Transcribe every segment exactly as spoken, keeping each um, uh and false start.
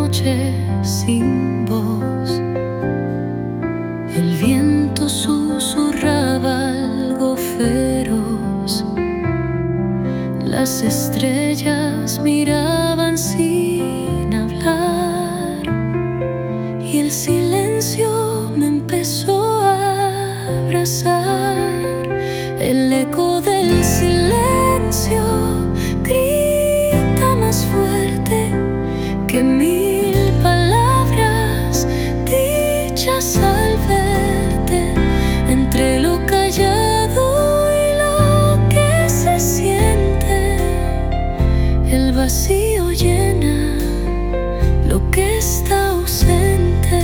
noche sin voz. El viento susurraba algo feroz. Las estrellas miraban sin hablar y el silencio me empezó a abrazar. El eco del silencio grita más fuerte que mil palabras dichas al verte. Entre lo callado y lo que se siente, el vacío llena lo que está ausente.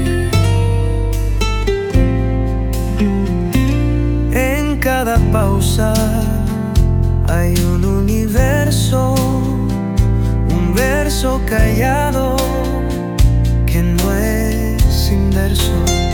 En cada pausa hay un universo, un verso callado que no es sin verso.